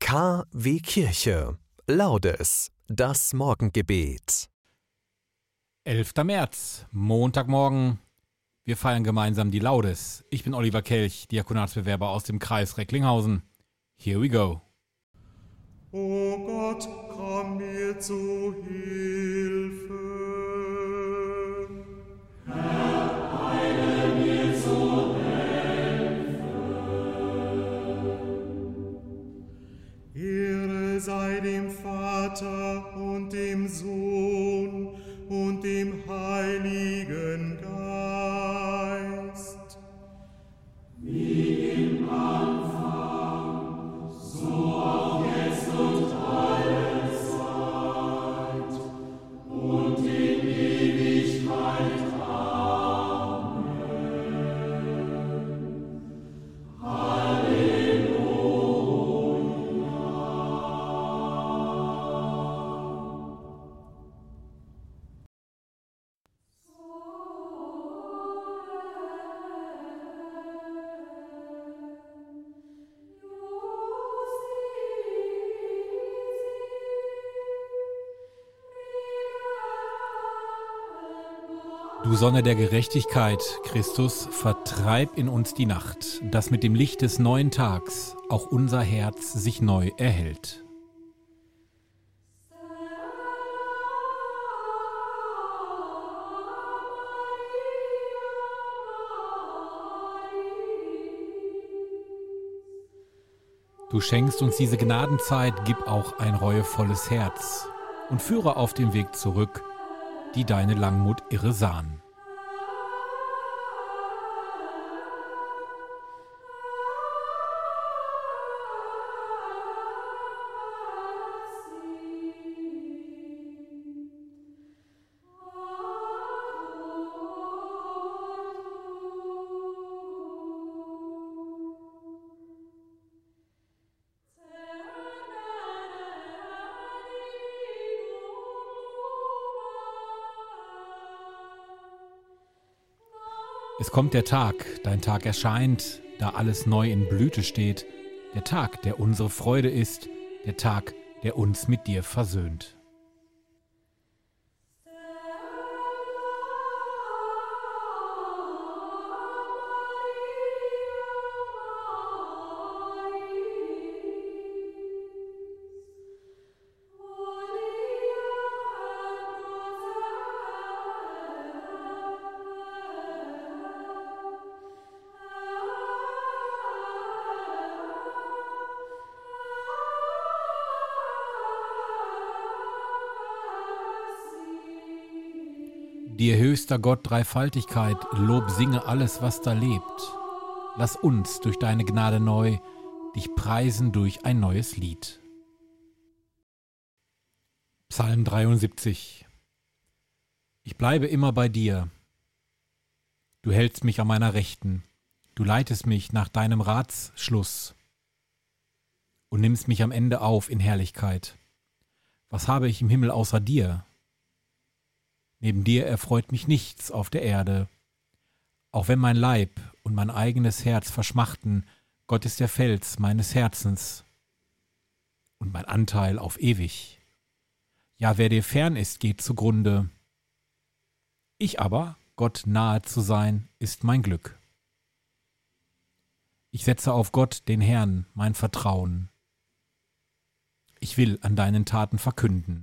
KW Kirche. Laudes, das Morgengebet. 11. März, Montagmorgen. Wir feiern gemeinsam die Laudes. Ich bin Oliver Kelch, Diakonatsbewerber aus dem Kreis Recklinghausen. Here we go. O Gott, komm mir zu Hilfe. Herr, eile mir zu Hilfe. Ehre sei dem Vater und dem Sohn und dem Heiligen Geist. Wie im Anfang, so auch jetzt und alle Zeit und in Ewigkeit. Amen. Du Sonne der Gerechtigkeit, Christus, vertreib in uns die Nacht, dass mit dem Licht des neuen Tags auch unser Herz sich neu erhellt. Du schenkst uns diese Gnadenzeit, gib auch ein reuevolles Herz und führe auf dem Weg zurück, die deine Langmut irre sahen. Es kommt der Tag, dein Tag erscheint, da alles neu in Blüte steht, der Tag, der unsere Freude ist, der Tag, der uns mit dir versöhnt. Dir höchster Gott Dreifaltigkeit, Lob singe alles, was da lebt. Lass uns durch deine Gnade neu dich preisen durch ein neues Lied. Psalm 73. Ich bleibe immer bei dir. Du hältst mich an meiner Rechten. Du leitest mich nach deinem Ratsschluss und nimmst mich am Ende auf in Herrlichkeit. Was habe ich im Himmel außer dir? Neben dir erfreut mich nichts auf der Erde. Auch wenn mein Leib und mein eigenes Herz verschmachten, Gott ist der Fels meines Herzens und mein Anteil auf ewig. Ja, wer dir fern ist, geht zugrunde. Ich aber, Gott nahe zu sein, ist mein Glück. Ich setze auf Gott, den Herrn, mein Vertrauen. Ich will an deinen Taten verkünden.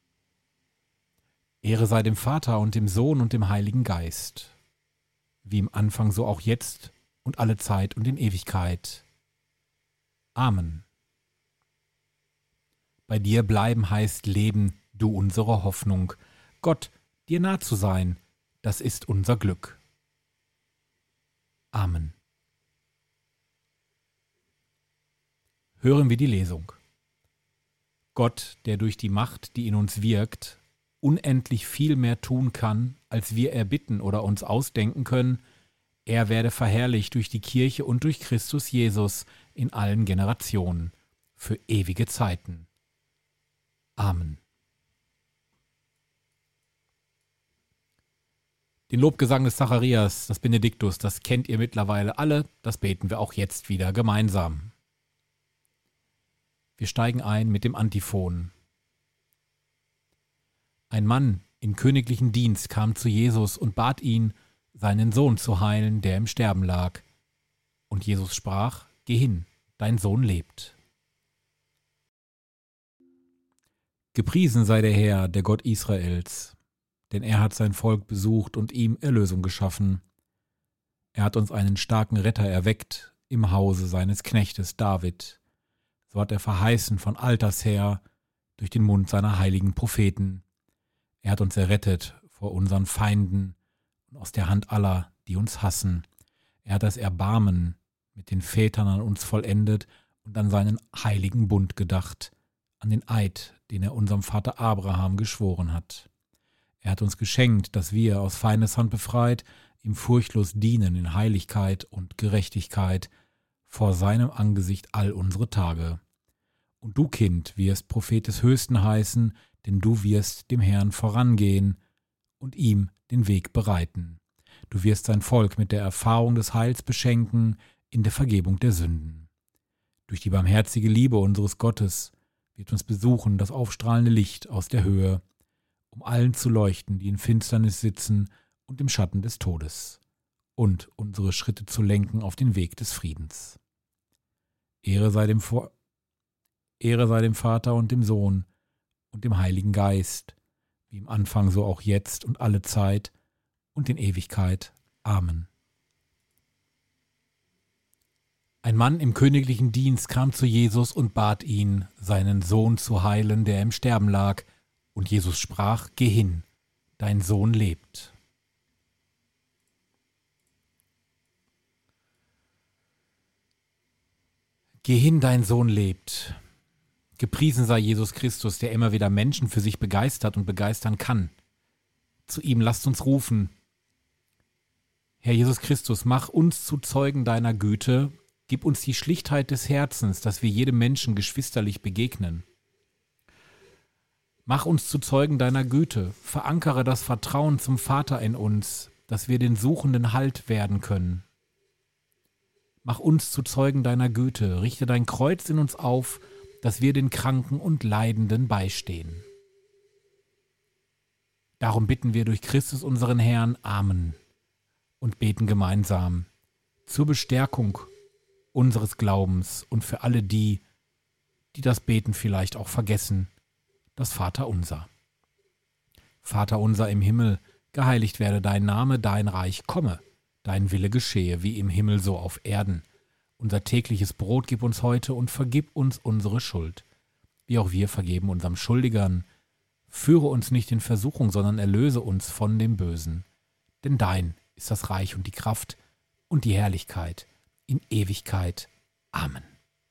Ehre sei dem Vater und dem Sohn und dem Heiligen Geist, wie im Anfang so auch jetzt und alle Zeit und in Ewigkeit. Amen. Bei dir bleiben heißt Leben, du unsere Hoffnung. Gott, dir nah zu sein, das ist unser Glück. Amen. Hören wir die Lesung. Gott, der durch die Macht, die in uns wirkt, unendlich viel mehr tun kann, als wir erbitten oder uns ausdenken können, er werde verherrlicht durch die Kirche und durch Christus Jesus in allen Generationen, für ewige Zeiten. Amen. Den Lobgesang des Zacharias, das Benediktus, das kennt ihr mittlerweile alle, das beten wir auch jetzt wieder gemeinsam. Wir steigen ein mit dem Antiphon. Ein Mann in königlichen Dienst kam zu Jesus und bat ihn, seinen Sohn zu heilen, der im Sterben lag. Und Jesus sprach: Geh hin, dein Sohn lebt. Gepriesen sei der Herr, der Gott Israels, denn er hat sein Volk besucht und ihm Erlösung geschaffen. Er hat uns einen starken Retter erweckt im Hause seines Knechtes David. So hat er verheißen von alters her durch den Mund seiner heiligen Propheten. Er hat uns errettet vor unseren Feinden und aus der Hand aller, die uns hassen. Er hat das Erbarmen mit den Vätern an uns vollendet und an seinen heiligen Bund gedacht, an den Eid, den er unserem Vater Abraham geschworen hat. Er hat uns geschenkt, dass wir aus Feindeshand befreit, ihm furchtlos dienen in Heiligkeit und Gerechtigkeit vor seinem Angesicht all unsere Tage. Und du, Kind, wirst Prophet des Höchsten heißen, denn du wirst dem Herrn vorangehen und ihm den Weg bereiten. Du wirst sein Volk mit der Erfahrung des Heils beschenken in der Vergebung der Sünden. Durch die barmherzige Liebe unseres Gottes wird uns besuchen das aufstrahlende Licht aus der Höhe, um allen zu leuchten, die in Finsternis sitzen und im Schatten des Todes, und unsere Schritte zu lenken auf den Weg des Friedens. Ehre sei dem Vater und dem Sohn und dem Heiligen Geist, wie im Anfang so auch jetzt und alle Zeit und in Ewigkeit. Amen. Ein Mann im königlichen Dienst kam zu Jesus und bat ihn, seinen Sohn zu heilen, der im Sterben lag. Und Jesus sprach: Geh hin, dein Sohn lebt. Geh hin, dein Sohn lebt. Gepriesen sei Jesus Christus, der immer wieder Menschen für sich begeistert und begeistern kann. Zu ihm lasst uns rufen: Herr Jesus Christus, mach uns zu Zeugen deiner Güte. Gib uns die Schlichtheit des Herzens, dass wir jedem Menschen geschwisterlich begegnen. Mach uns zu Zeugen deiner Güte. Verankere das Vertrauen zum Vater in uns, dass wir den Suchenden Halt werden können. Mach uns zu Zeugen deiner Güte. Richte dein Kreuz in uns auf, dass wir den Kranken und Leidenden beistehen. Darum bitten wir durch Christus unseren Herrn. Amen. Und beten gemeinsam zur Bestärkung unseres Glaubens und für alle die das Beten vielleicht auch vergessen, das Vaterunser. Vater unser im Himmel, geheiligt werde dein Name, dein Reich komme, dein Wille geschehe, wie im Himmel so auf Erden. Unser tägliches Brot gib uns heute und vergib uns unsere Schuld, wie auch wir vergeben unserem Schuldigern. Führe uns nicht in Versuchung, sondern erlöse uns von dem Bösen. Denn dein ist das Reich und die Kraft und die Herrlichkeit in Ewigkeit. Amen.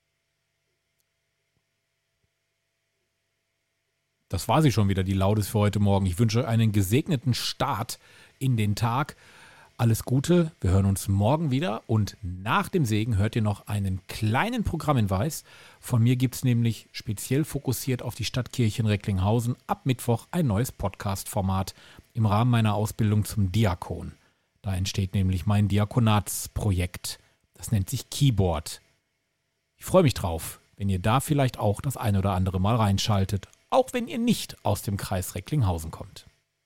Das war sie schon wieder, die Laudes für heute Morgen. Ich wünsche euch einen gesegneten Start in den Tag. Alles Gute, wir hören uns morgen wieder und nach dem Segen hört ihr noch einen kleinen Programmhinweis. Von mir gibt es nämlich speziell fokussiert auf die Stadtkirche in Recklinghausen ab Mittwoch ein neues Podcast-Format im Rahmen meiner Ausbildung zum Diakon. Da entsteht nämlich mein Diakonatsprojekt. Das nennt sich Keyboard. Ich freue mich drauf, wenn ihr da vielleicht auch das eine oder andere Mal reinschaltet, auch wenn ihr nicht aus dem Kreis Recklinghausen kommt.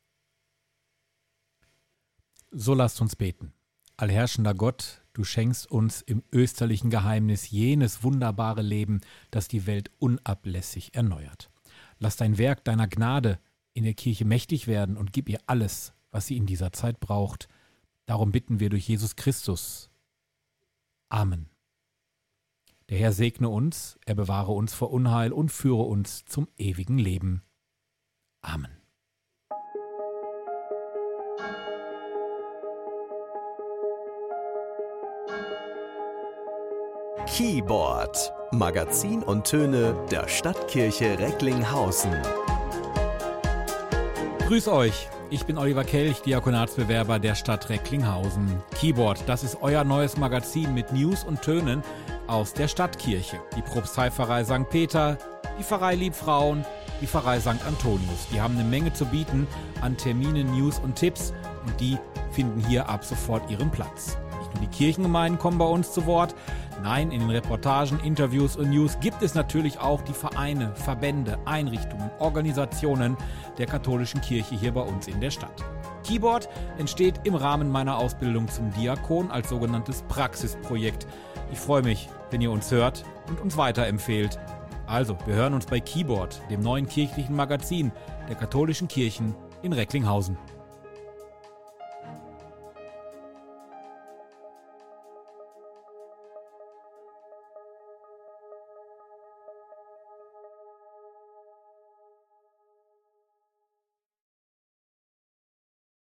So lasst uns beten. Allherrschender Gott, du schenkst uns im österlichen Geheimnis jenes wunderbare Leben, das die Welt unablässig erneuert. Lass dein Werk deiner Gnade in der Kirche mächtig werden und gib ihr alles, was sie in dieser Zeit braucht. Darum bitten wir durch Jesus Christus. Amen. Der Herr segne uns, er bewahre uns vor Unheil und führe uns zum ewigen Leben. Amen. Keyboard, Magazin und Töne der Stadtkirche Recklinghausen. Grüß euch, ich bin Oliver Kelch, Diakonatsbewerber der Stadt Recklinghausen. Keyboard, das ist euer neues Magazin mit News und Tönen aus der Stadtkirche. Die Propsteipfarrei St. Peter, die Pfarrei Liebfrauen, die Pfarrei St. Antonius. Die haben eine Menge zu bieten an Terminen, News und Tipps und die finden hier ab sofort ihren Platz. Nicht nur die Kirchengemeinden kommen bei uns zu Wort, Nein, in den Reportagen, Interviews und News gibt es natürlich auch die Vereine, Verbände, Einrichtungen, Organisationen der katholischen Kirche hier bei uns in der Stadt. Keyboard entsteht im Rahmen meiner Ausbildung zum Diakon als sogenanntes Praxisprojekt. Ich freue mich, wenn ihr uns hört und uns weiterempfehlt. Also, wir hören uns bei Keyboard, dem neuen kirchlichen Magazin der katholischen Kirchen in Recklinghausen.